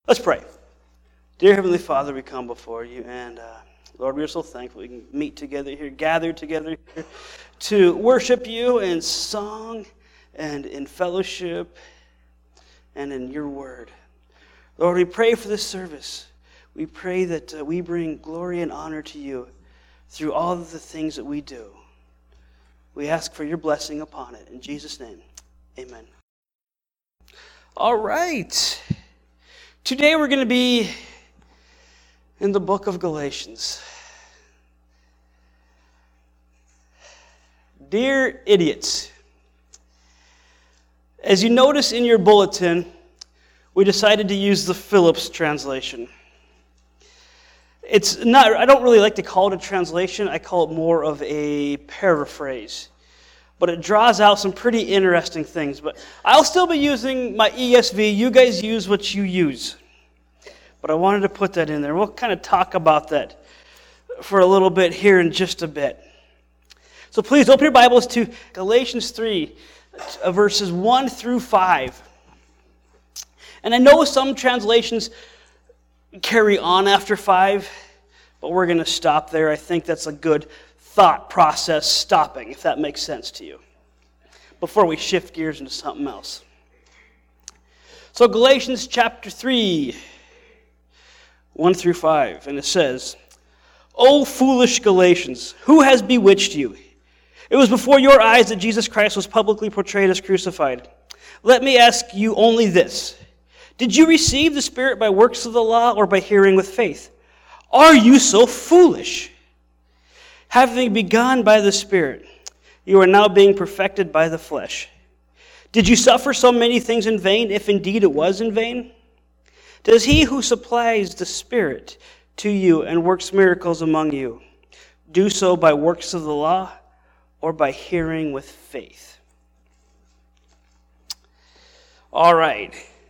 Let's pray. Dear Heavenly Father, we come before you, and Lord, we are so thankful we can meet together here, gather together here to worship you in song and in fellowship and in your word. Lord, we pray for this service. We pray that we bring glory and honor to you through all of the things that we do. We ask for your blessing upon it. In Jesus' name, amen. All right. Today we're going to be in the book of Galatians. Dear idiots, as you notice in your bulletin, we decided to use the Phillips translation. It's not, I don't really like to call it a translation. I call it more of a paraphrase. But it draws out some pretty interesting things. But I'll still be using my ESV. You guys use what you use. But I wanted to put that in there. We'll kind of talk about that for a little bit here in just a bit. So please open your Bibles to Galatians 3, verses 1 through 5. And I know some translations carry on after 5, but we're going to stop there. I think that's a good thought process stopping, if that makes sense to you, before we shift gears into something else. So Galatians chapter 3, 1 through 5, and it says, "O foolish Galatians, who has bewitched you? It was before your eyes that Jesus Christ was publicly portrayed as crucified. Let me ask you only this. Did you receive the Spirit by works of the law or by hearing with faith? Are you so foolish? Having begun by the Spirit, you are now being perfected by the flesh. Did you suffer so many things in vain, if indeed it was in vain? Does he who supplies the Spirit to you and works miracles among you do so by works of the law or by hearing with faith?" All right.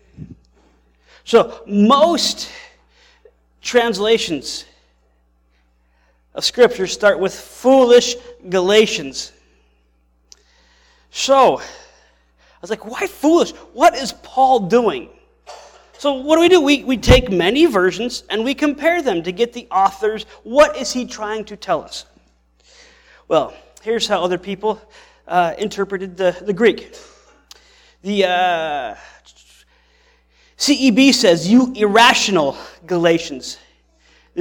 So most translations of Scripture start with foolish Galatians. So I was like, why foolish? What is Paul doing? So what do? We take many versions and we compare them to get the authors. What is he trying to tell us? Well, here's how other people interpreted the Greek. The CEB says, "You irrational Galatians." The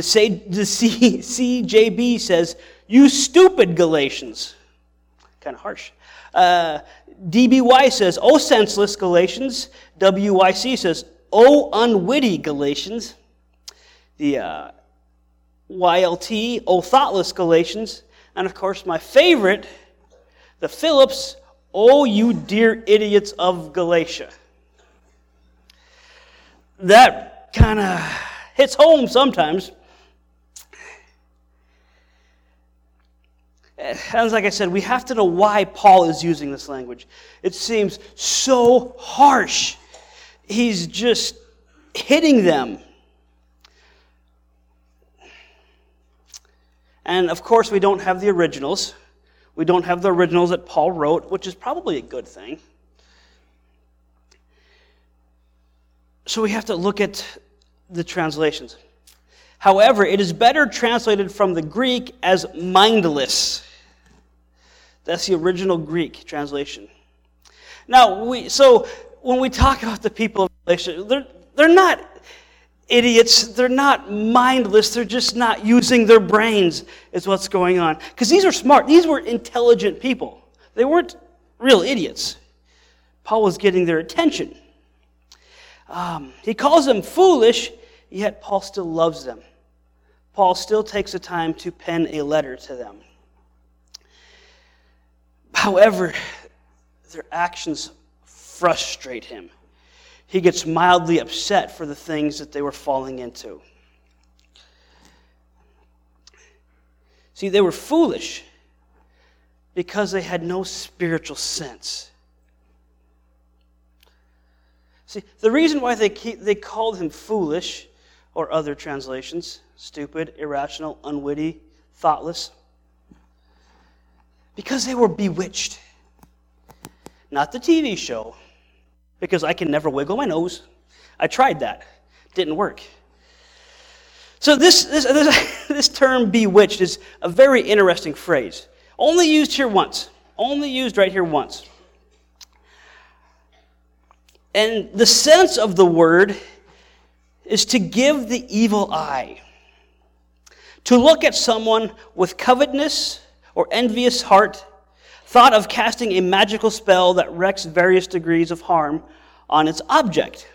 CJB says, "You stupid Galatians." Kind of harsh. DBY says, "Oh senseless Galatians." WYC says, "Oh unwitty Galatians." The YLT, "Oh thoughtless Galatians." And of course my favorite, the Phillips, "Oh you dear idiots of Galatia." That kind of hits home sometimes. And like I said, we have to know why Paul is using this language. It seems so harsh. He's just hitting them. And of course, we don't have the originals. We don't have the originals that Paul wrote, which is probably a good thing. So we have to look at the translations. However, it is better translated from the Greek as mindless. That's the original Greek translation. Now, so when we talk about the people of Galatia, they're not idiots. They're not mindless. They're just not using their brains is what's going on. Because these are smart. These were intelligent people. They weren't real idiots. Paul was getting their attention. He calls them foolish, yet Paul still loves them. Paul still takes the time to pen a letter to them. However, their actions frustrate him. He gets mildly upset for the things that they were falling into. See, they were foolish because they had no spiritual sense. See, the reason why they called him foolish, or other translations, stupid, irrational, unwitty, thoughtless, because they were bewitched. Not the TV show, because I can never wiggle my nose. I tried that. Didn't work. So this term bewitched is a very interesting phrase. Only used here once. Only used right here once. And the sense of the word is to give the evil eye. To look at someone with covetousness or envious heart, thought of casting a magical spell that wreaks various degrees of harm on its object.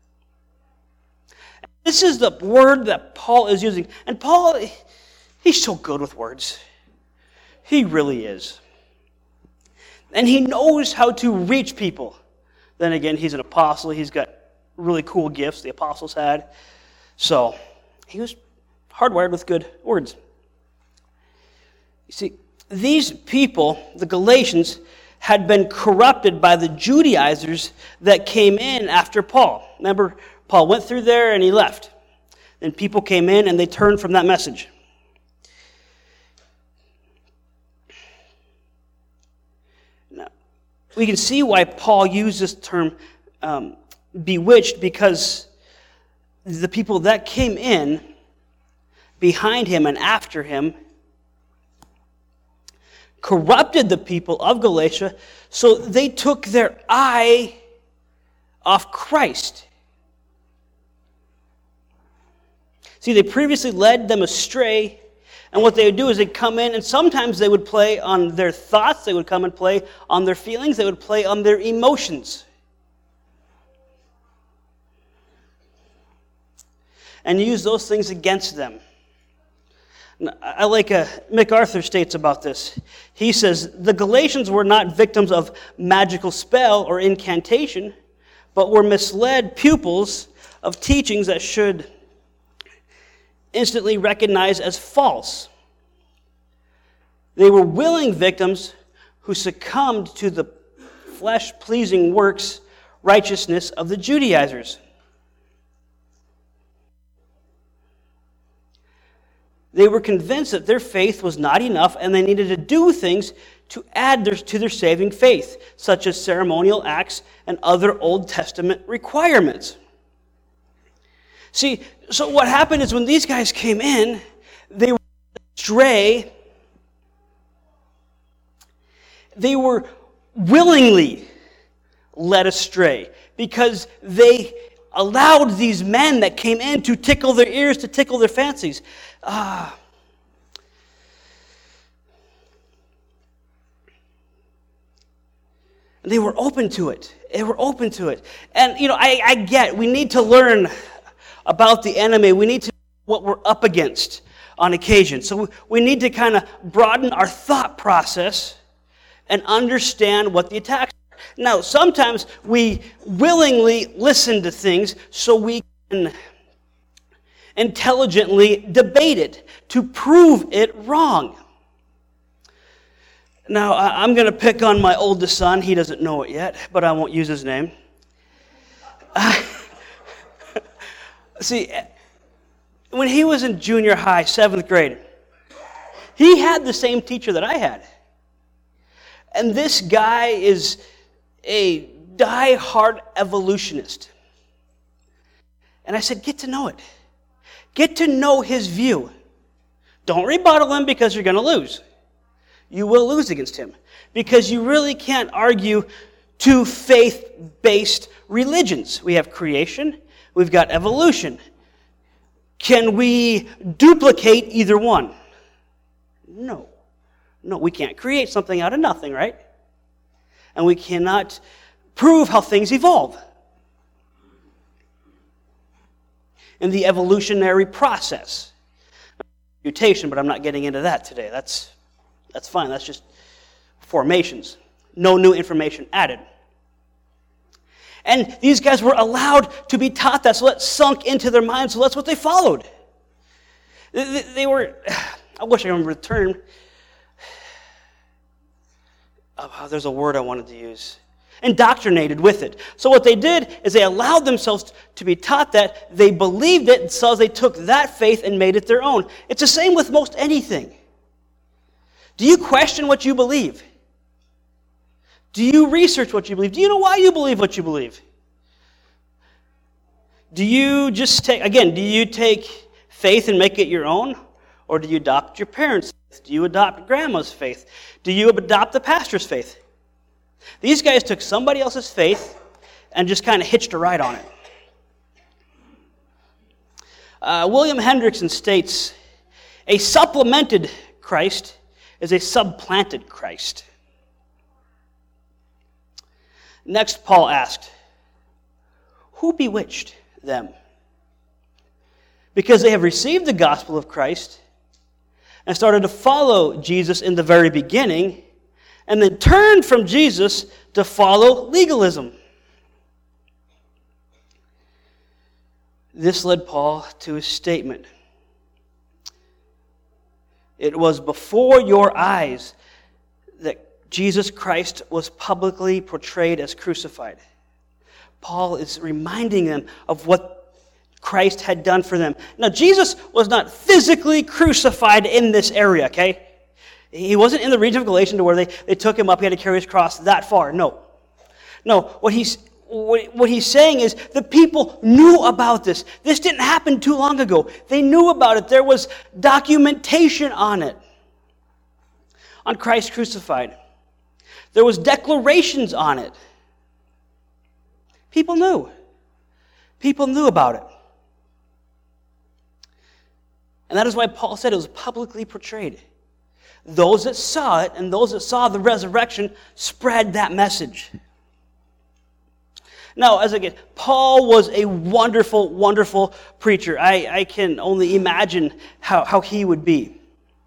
This is the word that Paul is using. And Paul, he's so good with words. He really is. And he knows how to reach people. Then again, he's an apostle. He's got really cool gifts the apostles had. So, he was hardwired with good words. You see, these people, the Galatians, had been corrupted by the Judaizers that came in after Paul. Remember, Paul went through there and he left. Then people came in and they turned from that message. Now, we can see why Paul used this term bewitched, because the people that came in behind him and after him corrupted the people of Galatia, so they took their eye off Christ. See, they previously led them astray, and what they would do is they'd come in, and sometimes they would play on their thoughts, they would come and play on their feelings, they would play on their emotions. And use those things against them. I like MacArthur states about this. He says, the Galatians were not victims of magical spell or incantation, but were misled pupils of teachings that should instantly recognized as false. They were willing victims who succumbed to the flesh-pleasing works, righteousness of the Judaizers. They were convinced that their faith was not enough and they needed to do things to add to their saving faith, such as ceremonial acts and other Old Testament requirements. See, so what happened is when these guys came in, they were astray. They were willingly led astray because they allowed these men that came in to tickle their ears, to tickle their fancies. They were open to it. They were open to it. And, I get, we need to learn about the enemy. We need to know what we're up against on occasion. So we need to kind of broaden our thought process and understand what the attacks are. Now, sometimes we willingly listen to things so we can intelligently debate it to prove it wrong. Now, I'm going to pick on my oldest son. He doesn't know it yet, but I won't use his name. See, when he was in junior high, 7th grade, he had the same teacher that I had. And this guy is a die-hard evolutionist. And I said, get to know it. Get to know his view. Don't rebuttal him because you're going to lose. You will lose against him because you really can't argue two faith-based religions. We have creation, we've got evolution. Can we duplicate either one? No. No, we can't create something out of nothing, right? And we cannot prove how things evolve in the evolutionary process. Mutation, but I'm not getting into that today. That's fine. That's just formations. No new information added. And these guys were allowed to be taught that, so that sunk into their minds, so that's what they followed. They were, I wish I remember the term. There's a word I wanted to use. Indoctrinated with it. So what they did is they allowed themselves to be taught that, they believed it, so they took that faith and made it their own. It's the same with most anything. Do you question what you believe? Do you research what you believe? Do you know why you believe what you believe? Do you take faith and make it your own? Or do you adopt your parents' faith? Do you adopt grandma's faith? Do you adopt the pastor's faith? These guys took somebody else's faith and just kind of hitched a ride on it. William Hendrickson states, a supplemented Christ is a supplanted Christ. Next, Paul asked, who bewitched them? Because they have received the gospel of Christ and started to follow Jesus in the very beginning, and then turned from Jesus to follow legalism. This led Paul to his statement. It was before your eyes that Jesus Christ was publicly portrayed as crucified. Paul is reminding them of what Christ had done for them. Now, Jesus was not physically crucified in this area, okay? He wasn't in the region of Galatia to where they took him up, he had to carry his cross that far. No, what he's saying is the people knew about this. This didn't happen too long ago. They knew about it. There was documentation on it. On Christ crucified. There was declarations on it. People knew. People knew about it. And that is why Paul said it was publicly portrayed. Those that saw it and those that saw the resurrection spread that message. Now, Paul was a wonderful, wonderful preacher. I can only imagine how he would be.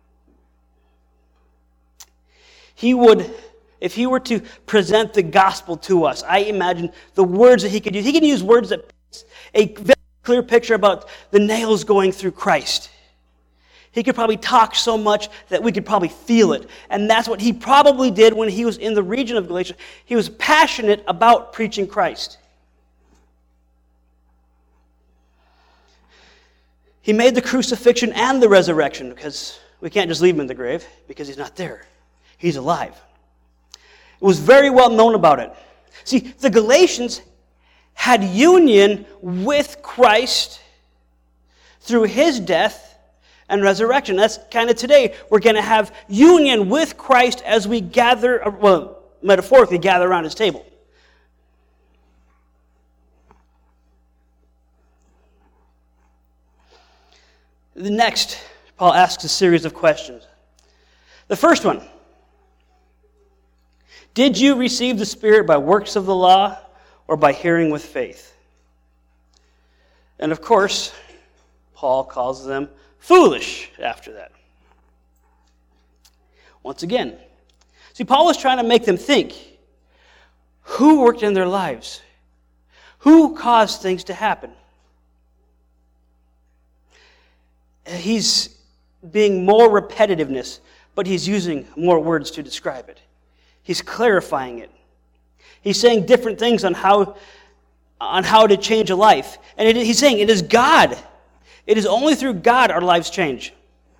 He would, if he were to present the gospel to us, I imagine the words that he could use. He could use words that paint a very clear picture about the nails going through Christ. He could probably talk so much that we could probably feel it. And that's what he probably did when he was in the region of Galatia. He was passionate about preaching Christ. He made the crucifixion and the resurrection, because we can't just leave him in the grave because he's not there. He's alive. It was very well known about it. See, the Galatians had union with Christ through his death and resurrection. That's kind of today. We're going to have union with Christ as we gather, metaphorically gather around his table. The next, Paul asks a series of questions. The first one, did you receive the Spirit by works of the law or by hearing with faith? And of course, Paul calls them foolish after that. Once again, see, Paul was trying to make them think. Who worked in their lives? Who caused things to happen? He's being more repetitiveness, but he's using more words to describe it. He's clarifying it. He's saying different things on how to change a life. And he's saying it is God. It is only through God our lives change.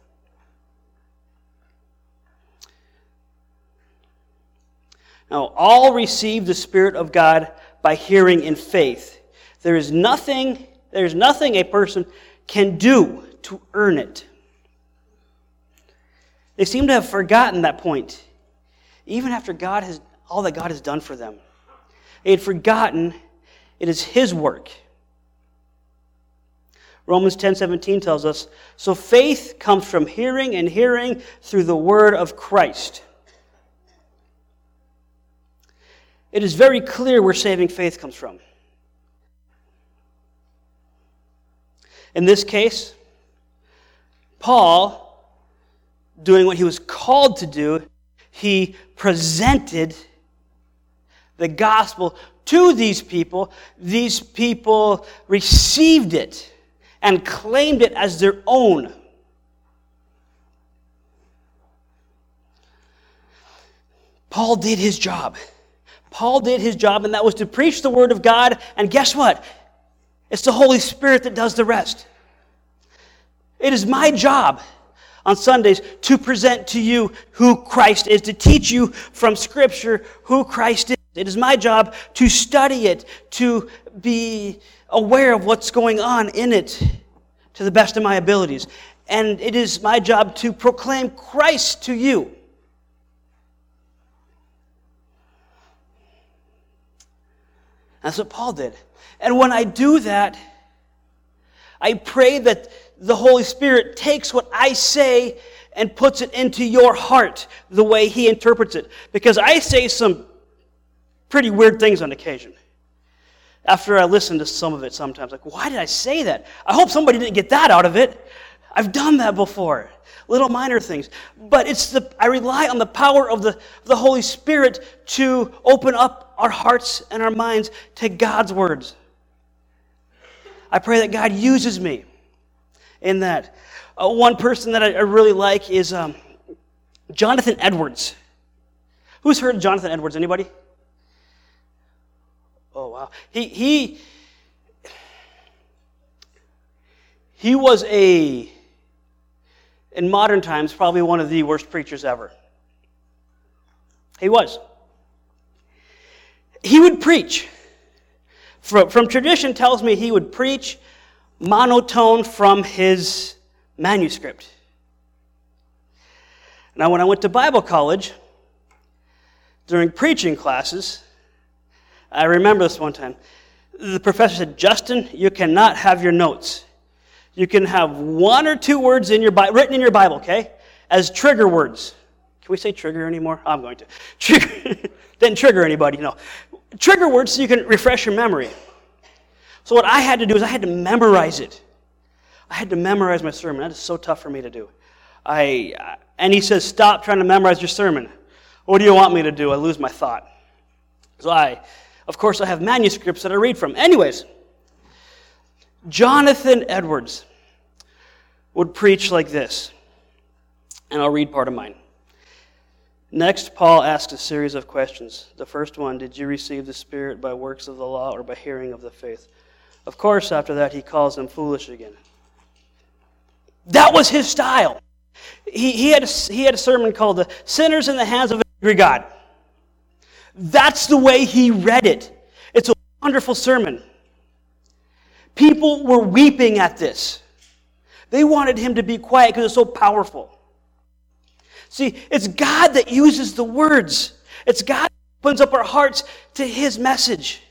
Now, all receive the Spirit of God by hearing in faith. There is nothing a person can do to earn it. They seem to have forgotten that point, even after all that God has done for them. They had forgotten it is his work. Romans 10:17 tells us, so faith comes from hearing, and hearing through the word of Christ. It is very clear where saving faith comes from. In this case, Paul, doing what he was called to do, he presented the gospel to these people. These people received it and claimed it as their own. Paul did his job. Paul did his job, and that was to preach the word of God. And guess what? It's the Holy Spirit that does the rest. It is my job on Sundays to present to you who Christ is, to teach you from Scripture who Christ is. It is my job to study it, to be aware of what's going on in it to the best of my abilities. And it is my job to proclaim Christ to you. That's what Paul did. And when I do that, I pray that the Holy Spirit takes what I say and puts it into your heart the way He interprets it. Because I say some pretty weird things on occasion. After I listen to some of it sometimes, like, why did I say that? I hope somebody didn't get that out of it. I've done that before. Little minor things. But I rely on the power of the Holy Spirit to open up our hearts and our minds to God's words. I pray that God uses me in that. One person that I really like is Jonathan Edwards. Who's heard of Jonathan Edwards? Anybody? Oh, wow. He was in modern times, probably one of the worst preachers ever. He was. He would preach. From tradition tells me he would preach monotone from his manuscript. Now, when I went to Bible college, during preaching classes, I remember this one time. The professor said, Justin, you cannot have your notes. You can have one or two words in your written in your Bible, okay, as trigger words. Can we say trigger anymore? I'm going to. Didn't trigger anybody, no. Trigger words so you can refresh your memory. So what I had to do is I had to memorize it. I had to memorize my sermon. That is so tough for me to do. And he says, stop trying to memorize your sermon. What do you want me to do? I lose my thought. So of course, I have manuscripts that I read from. Anyways, Jonathan Edwards would preach like this. And I'll read part of mine. Next, Paul asks a series of questions. The first one, did you receive the Spirit by works of the law or by hearing of the faith? Of course, after that, he calls them foolish again. That was his style. He had a sermon called The Sinners in the Hands of an Angry God. That's the way he read it. It's a wonderful sermon. People were weeping at this. They wanted him to be quiet because it's so powerful. See, it's God that uses the words. It's God that opens up our hearts to His message.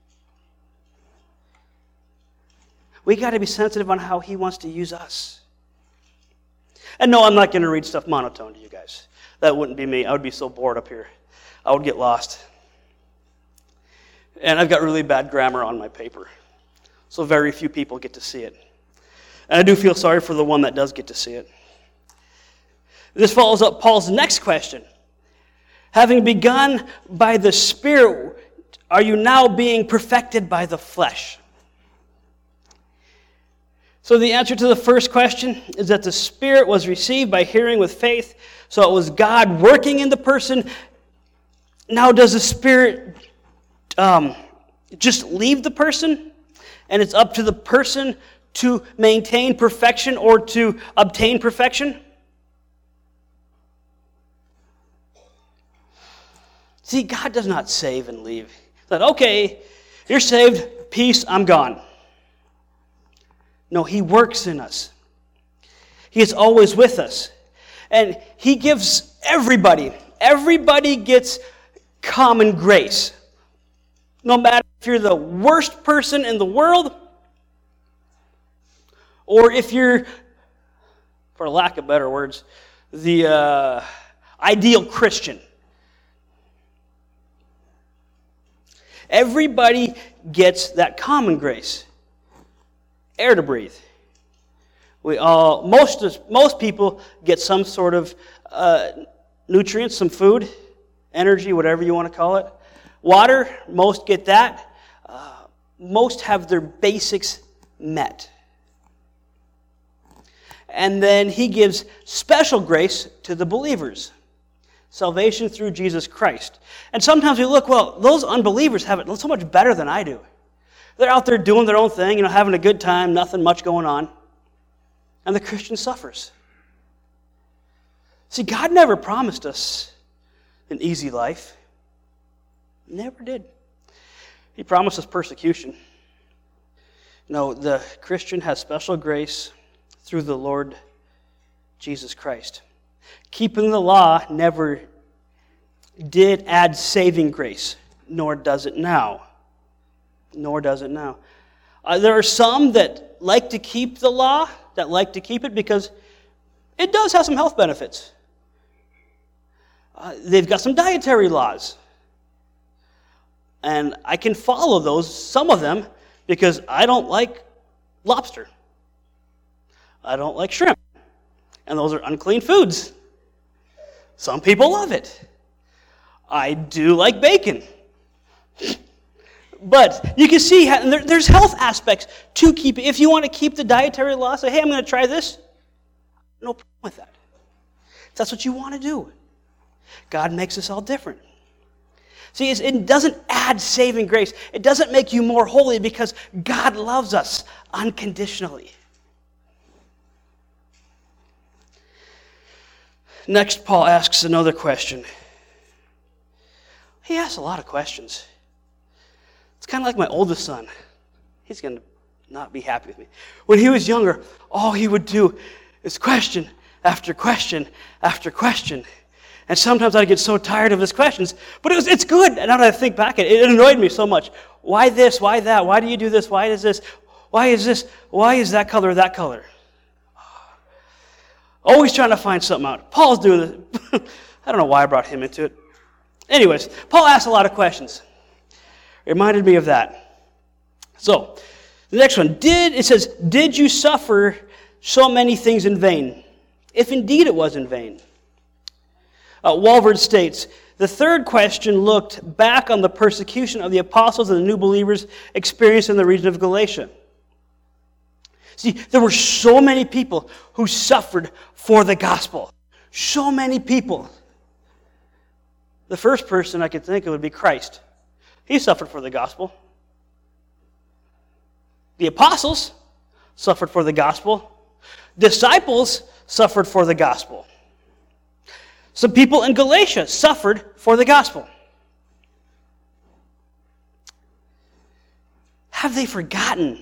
We got to be sensitive on how He wants to use us. And no, I'm not going to read stuff monotone to you guys. That wouldn't be me. I would be so bored up here. I would get lost. And I've got really bad grammar on my paper. So very few people get to see it. And I do feel sorry for the one that does get to see it. This follows up Paul's next question. Having begun by the Spirit, are you now being perfected by the flesh? So the answer to the first question is that the Spirit was received by hearing with faith. So it was God working in the person. Now does the Spirit just leave the person? And it's up to the person to maintain perfection or to obtain perfection? See, God does not save and leave. That okay, you're saved, peace, I'm gone. No, He works in us. He is always with us. And He gives everybody gets common grace. No matter if you're the worst person in the world, or if you're, for lack of better words, the ideal Christian. Everybody gets that common grace. Air to breathe. Most people get some sort of nutrients, some food, energy, whatever you want to call it. Water, most get that. Most have their basics met. And then He gives special grace to the believers. Salvation through Jesus Christ. And sometimes we look, well, those unbelievers have it so much better than I do. They're out there doing their own thing, having a good time, nothing much going on. And the Christian suffers. See, God never promised us an easy life. Never did. He promises persecution. No, the Christian has special grace through the Lord Jesus Christ. Keeping the law never did add saving grace, nor does it now. Nor does it now. There are some that like to keep the law, that like to keep it because it does have some health benefits. They've got some dietary laws. And I can follow those, some of them, because I don't like lobster. I don't like shrimp. And those are unclean foods. Some people love it. I do like bacon. But you can see there's health aspects to keep it. If you want to keep the dietary law, say, hey, I'm going to try this. No problem with that. If that's what you want to do. God makes us all different. See, it doesn't add saving grace. It doesn't make you more holy because God loves us unconditionally. Next, Paul asks another question. He asks a lot of questions. It's kind of like my oldest son. He's going to not be happy with me. When he was younger, all he would do is question after question after question. And sometimes I'd get so tired of his questions, but it's good. And now that I think back, it annoyed me so much. Why this? Why that? Why do you do this? Why is this? Why is this? Why is that color that color? Always trying to find something out. Paul's doing this. I don't know why I brought him into it. Anyways, Paul asked a lot of questions. It reminded me of that. So, the next one. It says, did you suffer so many things in vain? If indeed it was in vain. Walvoord states, the third question looked back on the persecution of the apostles and the new believers experienced in the region of Galatia. See, there were so many people who suffered for the gospel. So many people. The first person I could think of would be Christ. He suffered for the gospel. The apostles suffered for the gospel. Disciples suffered for the gospel. Some people in Galatia suffered for the gospel. Have they forgotten?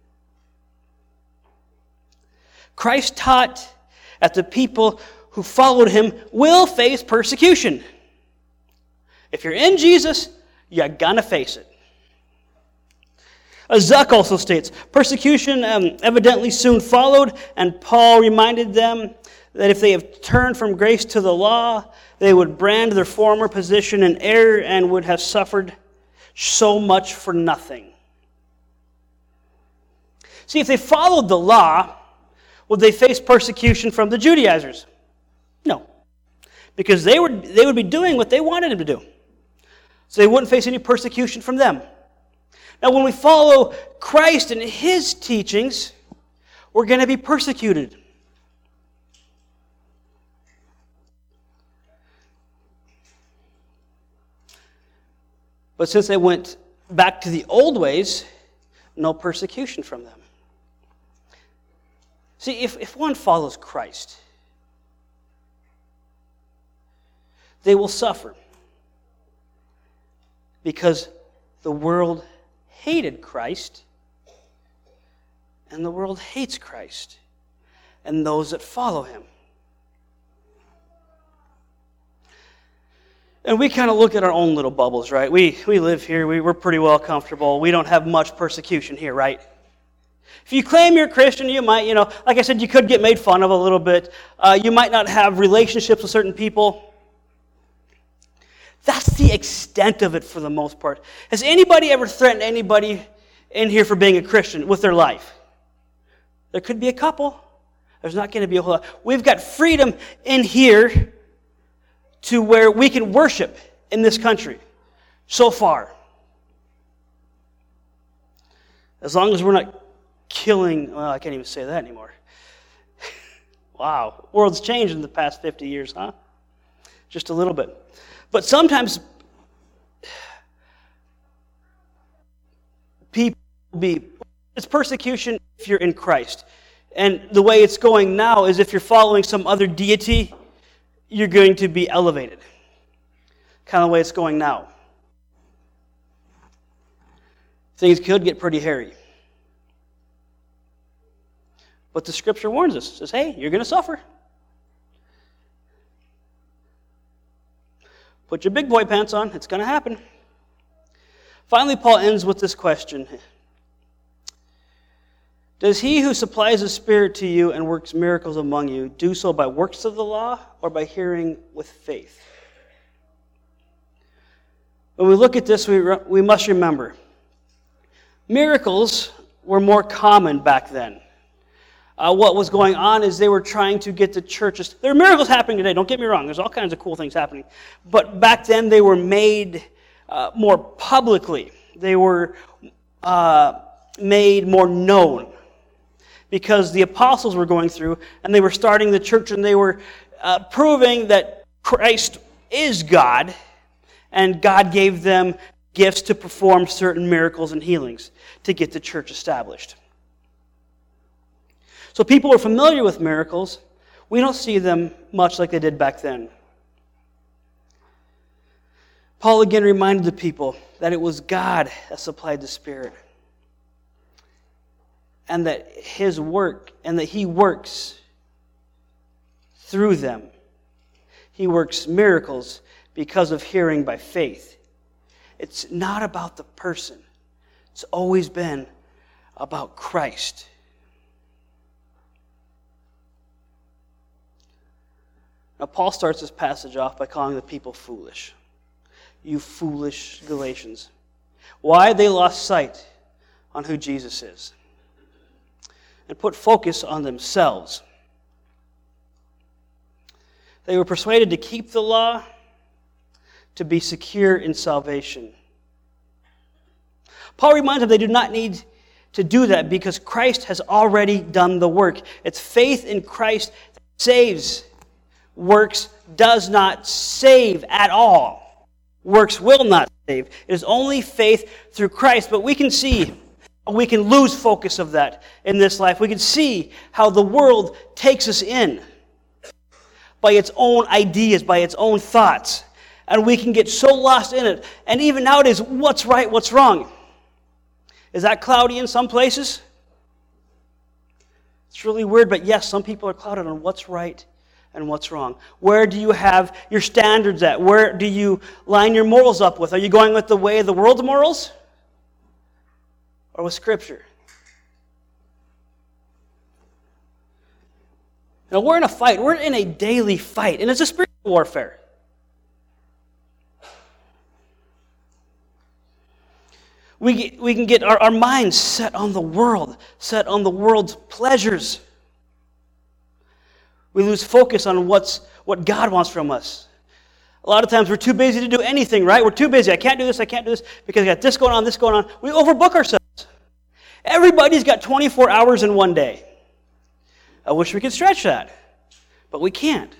Christ taught that the people who followed him will face persecution. If you're in Jesus, you're going to face it. Zuck also states, persecution evidently soon followed, and Paul reminded them that if they have turned from grace to the law, they would brand their former position in error and would have suffered so much for nothing. See, if they followed the law, would they face persecution from the Judaizers? No. Because they would be doing what they wanted them to do. So they wouldn't face any persecution from them. Now, when we follow Christ and his teachings, we're going to be persecuted. But since they went back to the old ways, no persecution from them. See, if one follows Christ, they will suffer because the world hated Christ and the world hates Christ and those that follow him. And we kind of look at our own little bubbles, right? We live here. We're pretty well comfortable. We don't have much persecution here, right? If you claim you're a Christian, you might, like I said, you could get made fun of a little bit. You might not have relationships with certain people. That's the extent of it for the most part. Has anybody ever threatened anybody in here for being a Christian with their life? There could be a couple. There's not going to be a whole lot. We've got freedom in here to where we can worship in this country so far. As long as we're not killing, well, I can't even say that anymore. Wow, world's changed in the past 50 years, huh? Just a little bit. But sometimes it's persecution if you're in Christ. And the way it's going now is if you're following some other deity, you're going to be elevated. Kind of the way it's going now. things could get pretty hairy. But the Scripture warns us. It says, hey, you're going to suffer. Put your big boy pants on. It's going to happen. Finally, Paul ends with this question. Does he who supplies the Spirit to you and works miracles among you do so by works of the law or by hearing with faith? When we look at this, we must remember, miracles were more common back then. What was going on is they were trying to get the churches. There are miracles happening today, don't get me wrong. There's all kinds of cool things happening. But back then they were made more publicly. They were made more known. Because the apostles were going through and they were starting the church and they were proving that Christ is God, and God gave them gifts to perform certain miracles and healings to get the church established. So people were familiar with miracles. We don't see them much like they did back then. Paul again reminded the people that it was God that supplied the Spirit, and that His work, and that He works through them. He works miracles because of hearing by faith. It's not about the person. It's always been about Christ. Now, Paul starts this passage off by calling the people foolish. You foolish Galatians. Why? They lost sight on who Jesus is and put focus on themselves. They were persuaded to keep the law to be secure in salvation. Paul reminds them they do not need to do that because Christ has already done the work. It's faith in Christ that saves. Works does not save at all. Works will not save. It is only faith through Christ. But we can see, we can lose focus of that in this life. We can see how the world takes us in by its own ideas, by its own thoughts. And we can get so lost in it. And even nowadays, what's right, what's wrong? Is that cloudy in some places? It's really weird, but yes, some people are clouded on what's right and what's wrong. Where do you have your standards at? Where do you line your morals up with? Are you going with the way of the world's morals? Or with Scripture? Now, we're in a fight. We're in a daily fight. And it's a spiritual warfare. We can get our minds set on the world, set on the world's pleasures. We lose focus on what God wants from us. A lot of times we're too busy to do anything, right? We're too busy. I can't do this, because I got this going on, this going on. We overbook ourselves. Everybody's got 24 hours in one day. I wish we could stretch that, but we can't.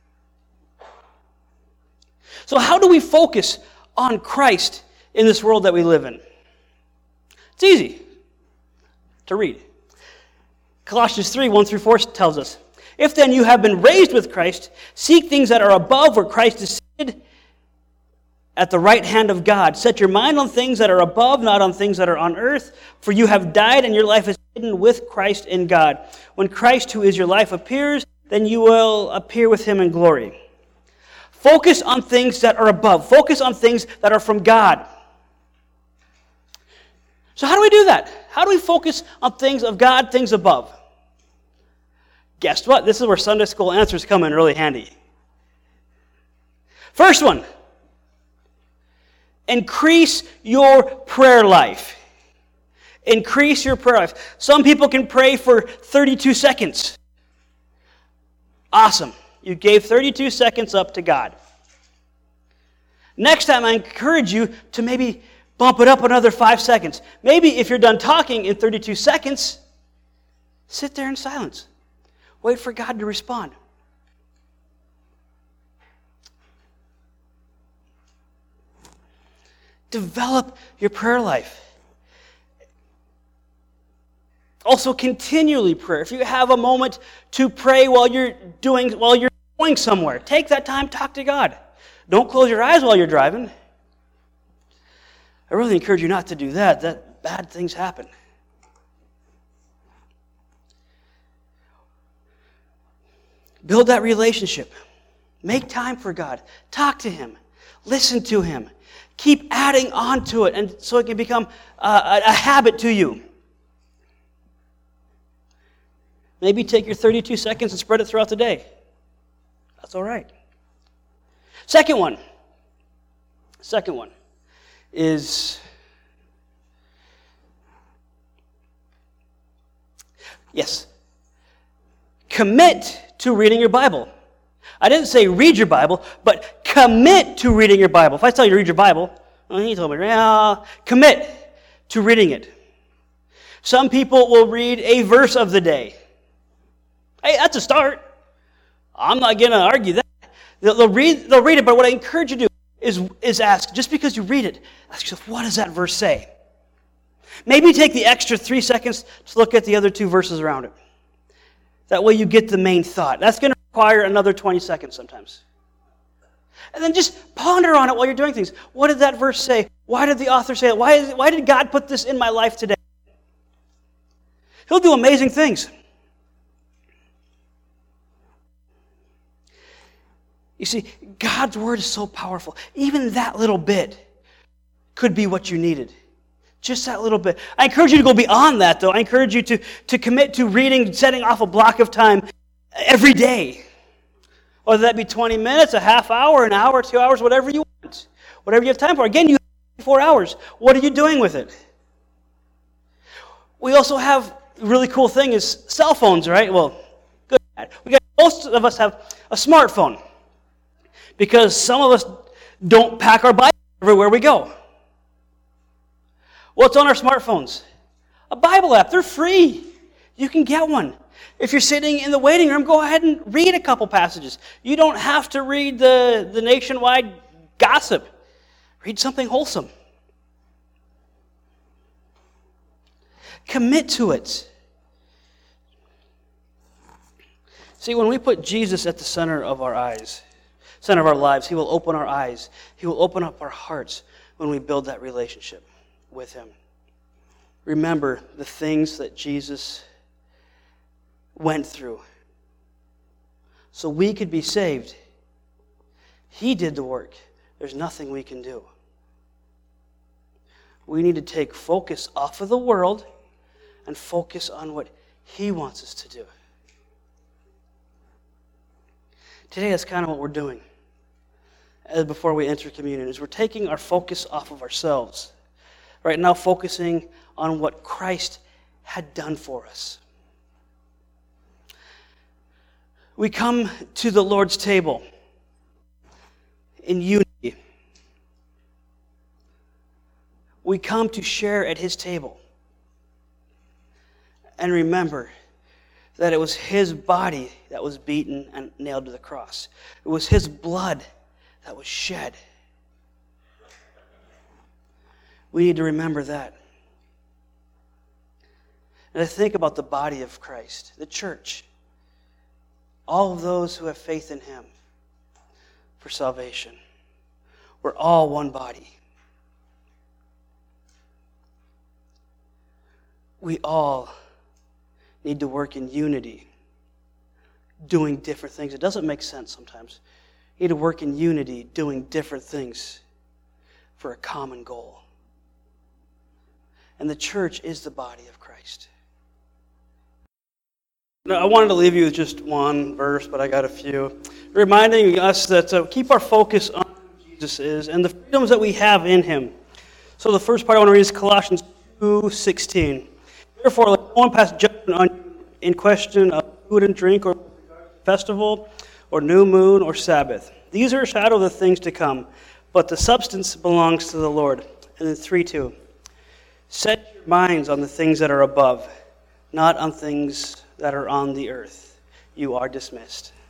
So how do we focus on Christ in this world that we live in? It's easy to read. Colossians 3, 1-4 tells us, "If then you have been raised with Christ, seek things that are above where Christ is seated at the right hand of God. Set your mind on things that are above, not on things that are on earth. For you have died and your life is hidden with Christ in God. When Christ, who is your life, appears, then you will appear with Him in glory." Focus on things that are above. Focus on things that are from God. So how do we do that? How do we focus on things of God, things above? Guess what? This is where Sunday school answers come in really handy. First one, increase your prayer life. Increase your prayer life. Some people can pray for 32 seconds. Awesome. You gave 32 seconds up to God. Next time, I encourage you to maybe bump it up another 5 seconds. Maybe if you're done talking in 32 seconds, sit there in silence. Wait for God to respond. Develop your prayer life. Also, continually pray. If you have a moment to pray while you're going somewhere, take that time, talk to God. Don't close your eyes while you're driving. I really encourage you not to do that. bad things happen. Build that relationship. Make time for God. Talk to Him. Listen to Him. Keep adding on to it, and so it can become a habit to you. Maybe take your 32 seconds and spread it throughout the day. That's all right. Second one is, yes, commit to reading your Bible. I didn't say read your Bible, but commit to reading your Bible. If I tell you to read your Bible, well, he told me, well, commit to reading it. Some people will read a verse of the day. Hey, that's a start. I'm not going to argue that. They'll read it, but what I encourage you to do is ask, just because you read it, ask yourself, what does that verse say? Maybe take the extra 3 seconds to look at the other 2 verses around it. That way you get the main thought. That's going to require another 20 seconds sometimes. And then just ponder on it while you're doing things. What did that verse say? Why did the author say it? Why did God put this in my life today? He'll do amazing things. You see, God's Word is so powerful. Even that little bit could be what you needed. Just that little bit. I encourage you to go beyond that, though. I encourage you to commit to reading, setting off a block of time every day. Whether that be 20 minutes, a half hour, an hour, 2 hours, whatever you want. Whatever you have time for. Again, you have 4 hours. What are you doing with it? We also have, a really cool thing is cell phones, right? Well, good. Most of us have a smartphone. Because some of us don't pack our Bible everywhere we go. What's on our smartphones? A Bible app. They're free. You can get one. If you're sitting in the waiting room, go ahead and read a couple passages. You don't have to read the nationwide gossip. Read something wholesome. Commit to it. See, when we put Jesus at the center of our lives, He will open our eyes. He will open up our hearts when we build that relationship with Him. Remember the things that Jesus went through so we could be saved. He did the work. There's nothing we can do. We need to take focus off of the world and focus on what He wants us to do. Today, that's kind of what we're doing before we enter communion, is we're taking our focus off of ourselves. Right now, focusing on what Christ had done for us. We come to the Lord's table in unity. We come to share at His table. And remember that it was His body that was beaten and nailed to the cross. It was His blood that was shed. We need to remember that. And I think about the body of Christ, the church. All of those who have faith in Him for salvation. We're all one body. We all need to work in unity, doing different things. It doesn't make sense sometimes. You need to work in unity, doing different things for a common goal. And the church is the body of Christ. Now, I wanted to leave you with just one verse, but I got a few. Reminding us that keep our focus on who Jesus is and the freedoms that we have in Him. So the first part I want to read is Colossians 2:16. Therefore, let no one pass judgment on you in question of food and drink or festival or new moon or Sabbath. These are a shadow of the things to come, but the substance belongs to the Lord. And then 3:2. Set your minds on the things that are above, not on things that are on the earth. You are dismissed.